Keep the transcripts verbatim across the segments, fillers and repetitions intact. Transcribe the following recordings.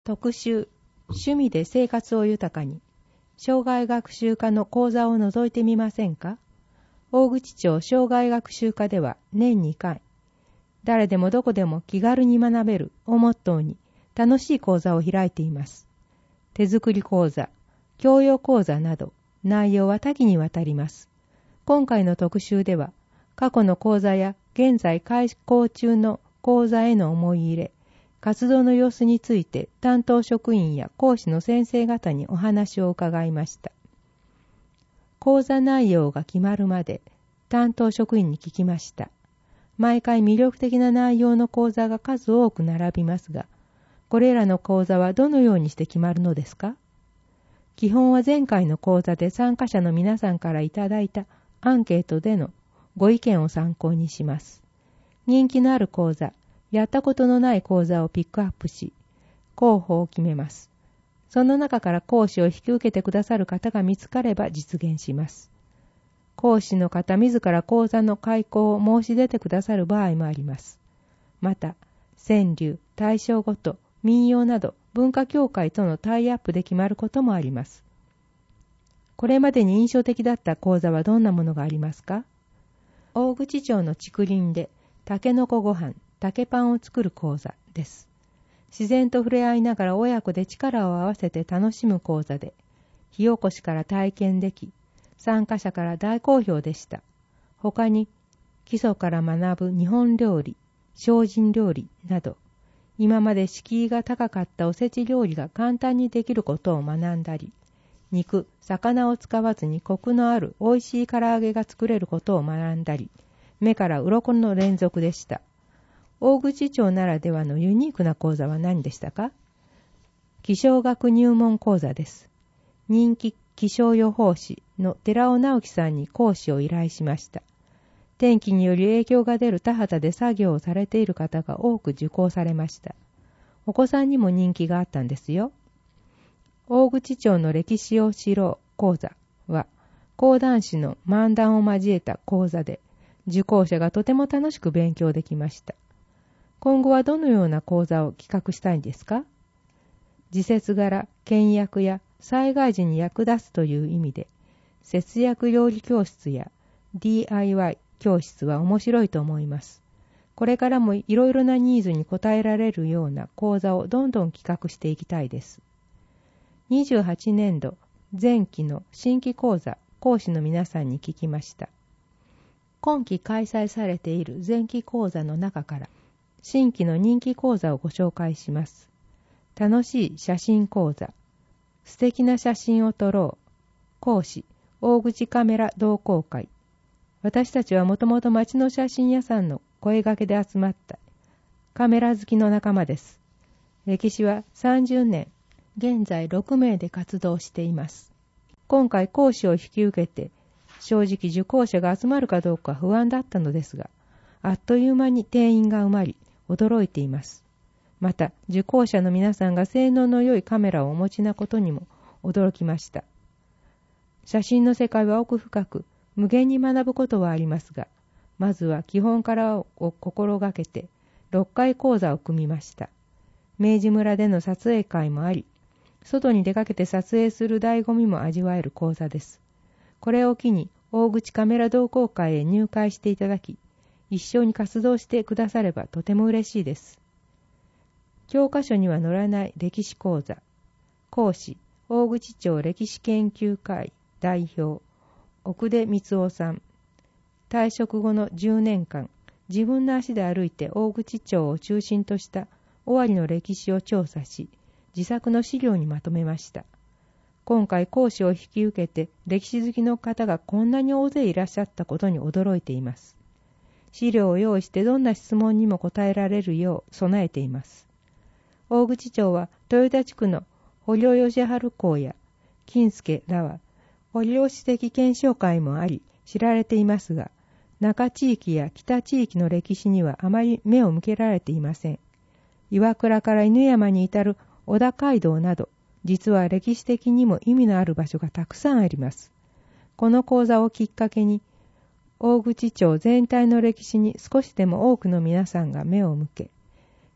特集、趣味で生活を豊かに、生涯学習科の講座を覗いてみませんか？大口町生涯学習科では年にかい、誰でもどこでも気軽に学べるをモットーに楽しい講座を開いています。手作り講座、教養講座など内容は多岐にわたります。今回の特集では、過去の講座や現在開講中の講座への思い入れ、活動の様子について担当職員や講師の先生方にお話を伺いました。講座内容が決まるまで担当職員に聞きました。毎回魅力的な内容の講座が数多く並びますが、これらの講座はどのようにして決まるのですか？基本は前回の講座で参加者の皆さんからいただいたアンケートでのご意見を参考にします。人気のある講座、やったことのない講座をピックアップし、候補を決めます。その中から講師を引き受けてくださる方が見つかれば実現します。講師の方自ら講座の開講を申し出てくださる場合もあります。また、川柳、大正ごと、民謡など文化協会とのタイアップで決まることもあります。これまでに印象的だった講座はどんなものがありますか？大口町の竹林でたけのこご飯、竹パンを作る講座です。自然と触れ合いながら親子で力を合わせて楽しむ講座で、火起こしから体験でき、参加者から大好評でした。他に、基礎から学ぶ日本料理、精進料理など、今まで敷居が高かったおせち料理が簡単にできることを学んだり、肉、魚を使わずにコクのある美味しい唐揚げが作れることを学んだり、目から鱗の連続でした。大口町ならではのユニークな講座は何でしたか？気象学入門講座です。人気気象予報士の寺尾直樹さんに講師を依頼しました。天気により影響が出る田畑で作業をされている方が多く受講されました。お子さんにも人気があったんですよ。大口町の歴史を知ろう講座は、講談師の漫談を交えた講座で、受講者がとても楽しく勉強できました。今後はどのような講座を企画したいんですか？時節柄、倹約や災害時に役立つという意味で、節約料理教室や ディーアイワイ 教室は面白いと思います。これからもいろいろなニーズに応えられるような講座をどんどん企画していきたいです。にじゅうはちねんど前期の新規講座講師の皆さんに聞きました。今期開催されている前期講座の中から新規の人気講座をご紹介します。楽しい写真講座、素敵な写真を撮ろう、講師、大口カメラ同好会。私たちはもともと町の写真屋さんの声掛けで集まったカメラ好きの仲間です。歴史はさんじゅうねん、現在ろくめいで活動しています。今回講師を引き受けて、正直受講者が集まるかどうか不安だったのですが、あっという間に定員が埋まり、驚いています。また、受講者の皆さんが性能の良いカメラをお持ちなことにも驚きました。写真の世界は奥深く、無限に学ぶことはありますが、まずは基本からを心がけて、ろっかい講座を組みました。明治村での撮影会もあり、外に出かけて撮影する醍醐味も味わえる講座です。これを機に、大口カメラ同好会へ入会していただき、一緒に活動してくださればとても嬉しいです。教科書には載らない歴史講座。講師、大口町歴史研究会代表、奥出光夫さん。退職後のじゅうねんかん、自分の足で歩いて大口町を中心とした尾張の歴史を調査し、自作の資料にまとめました。今回講師を引き受けて歴史好きの方がこんなに大勢いらっしゃったことに驚いています。資料を用意してどんな質問にも答えられるよう備えています。大口町は豊田地区の捕虜義治公や金助らは捕虜史的検証会もあり知られていますが、中地域や北地域の歴史にはあまり目を向けられていません。岩倉から犬山に至る小田街道など、実は歴史的にも意味のある場所がたくさんあります。この講座をきっかけに、大口町全体の歴史に少しでも多くの皆さんが目を向け、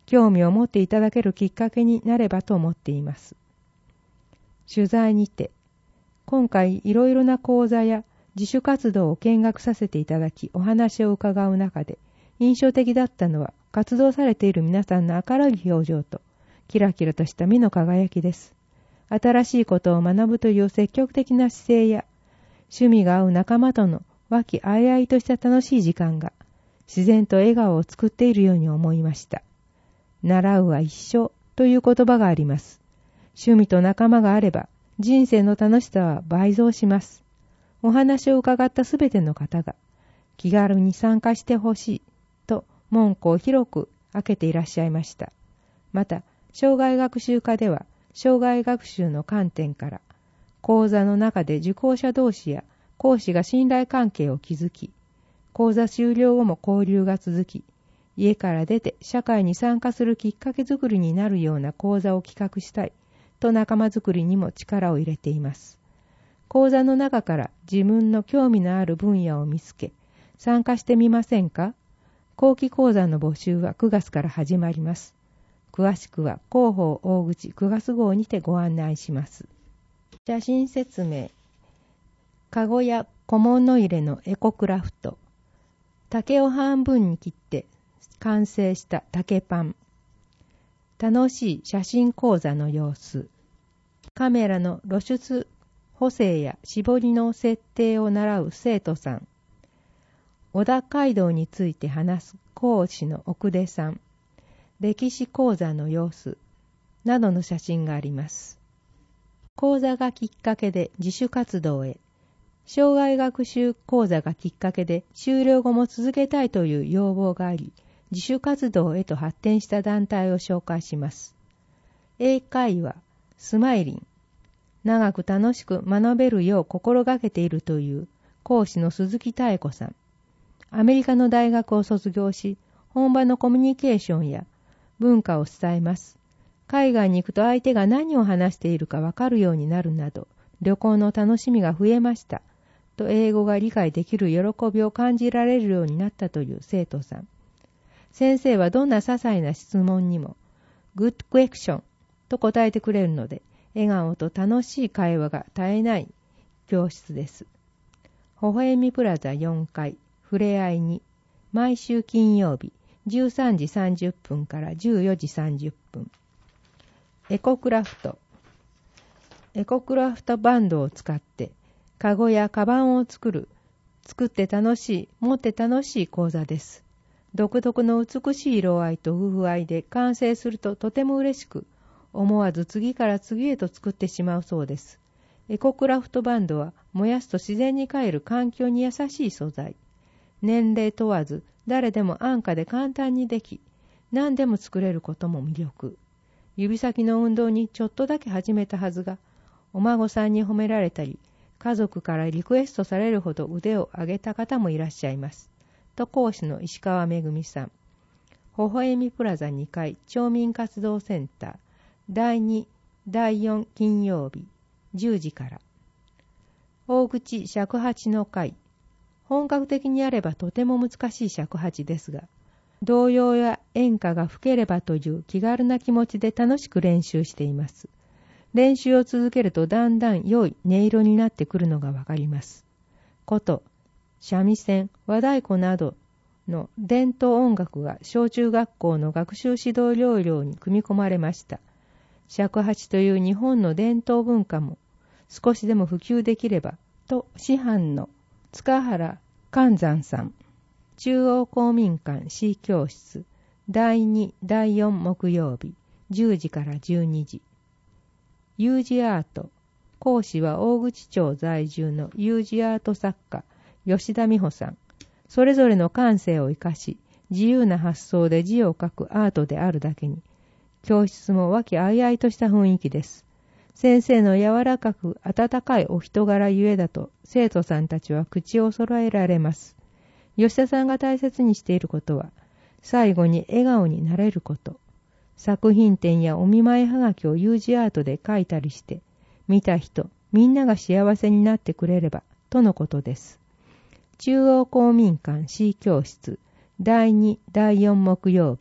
興味を持っていただけるきっかけになればと思っています。取材にて、今回いろいろな講座や自主活動を見学させていただきお話を伺う中で、印象的だったのは活動されている皆さんの明るい表情とキラキラとした目の輝きです。新しいことを学ぶという積極的な姿勢や趣味が合う仲間との和気あいあいとした楽しい時間が自然と笑顔を作っているように思いました。習うは一生という言葉があります。趣味と仲間があれば人生の楽しさは倍増します。お話を伺ったすべての方が気軽に参加してほしいと門戸を広く開けていらっしゃいました。また、生涯学習科では生涯学習の観点から講座の中で受講者同士や講師が信頼関係を築き、講座終了後も交流が続き、家から出て社会に参加するきっかけづくりになるような講座を企画したいと仲間づくりにも力を入れています。講座の中から自分の興味のある分野を見つけ、参加してみませんか？後期講座の募集はくがつから始まります。詳しくは広報大口くがつ号にてご案内します。写真説明。かごや小物入れのエコクラフト。竹を半分に切って完成した竹パン。楽しい写真講座の様子。カメラの露出補正や絞りの設定を習う生徒さん。小田街道について話す講師の奥出さん。歴史講座の様子などの写真があります。講座がきっかけで自主活動へ、生涯学習講座がきっかけで修了後も続けたいという要望があり、自主活動へと発展した団体を紹介します。英会話、スマイリン、長く楽しく学べるよう心がけているという講師の鈴木妙子さん。アメリカの大学を卒業し、本場のコミュニケーションや文化を伝えます。海外に行くと相手が何を話しているかわかるようになるなど、旅行の楽しみが増えました。と英語が理解できる喜びを感じられるようになったという生徒さん。先生はどんな些細な質問にも、Good question と答えてくれるので、笑顔と楽しい会話が絶えない教室です。微笑みプラザよんかい、ふれあいに、毎週金曜日、じゅうさんじさんじゅっぷんからじゅうよじさんじゅっぷん。エコクラフト。エコクラフトバンドを使って、カゴやカバンを作る、作って楽しい、持って楽しい講座です。独特の美しい色合いと風合いで完成するととても嬉しく、思わず次から次へと作ってしまうそうです。エコクラフトバンドは燃やすと自然に帰る環境に優しい素材。年齢問わず誰でも安価で簡単にでき、何でも作れることも魅力。指先の運動にちょっとだけ始めたはずが、お孫さんに褒められたり、家族からリクエストされるほど腕を上げた方もいらっしゃいます。と講師の石川めぐみさん。微笑みプラザにかい町民活動センター、だいに、だいよん金曜日、じゅうじから。大口尺八の会。本格的にやればとても難しい尺八ですが、童謡や演歌が吹ければという気軽な気持ちで楽しく練習しています。練習を続けるとだんだん良い音色になってくるのがわかります。こと、三味線、和太鼓などの伝統音楽が小中学校の学習指導要領に組み込まれました。尺八という日本の伝統文化も少しでも普及できればと師範の塚原寛山さん。中央公民館 C 教室だいに、だいよん木曜日じゅうじからじゅうにじ。有事アート。講師は大口町在住の有事アート作家吉田美穂さん。それぞれの感性を生かし、自由な発想で字を書くアートであるだけに、教室も和気あいあいとした雰囲気です。先生の柔らかく温かいお人柄ゆえだと生徒さんたちは口を揃えられます。吉田さんが大切にしていることは、最後に笑顔になれること。作品展やお見舞いはがきを有事アートで書いたりして、見た人、みんなが幸せになってくれれば、とのことです。中央公民館 C 教室だいに、だいよん木曜日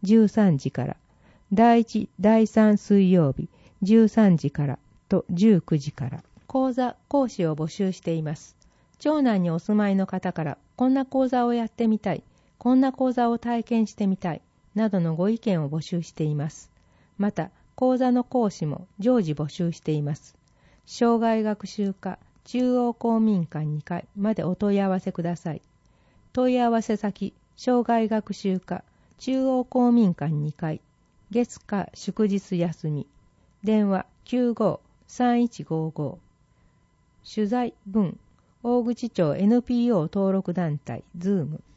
じゅうさんじから、だいいち、だいさん水曜日じゅうさんじからとじゅうくじから。講座、講師を募集しています。町内にお住まいの方から、こんな講座をやってみたい、こんな講座を体験してみたい、などのご意見を募集しています。また、講座の講師も常時募集しています。生涯学習課中央公民館にかいまでお問い合わせください。問い合わせ先、生涯学習課中央公民館にかい、月火祝日休み。電話 きゅうご さんいちごご。取材文、大口町 エヌピーオー 登録団体ズーム。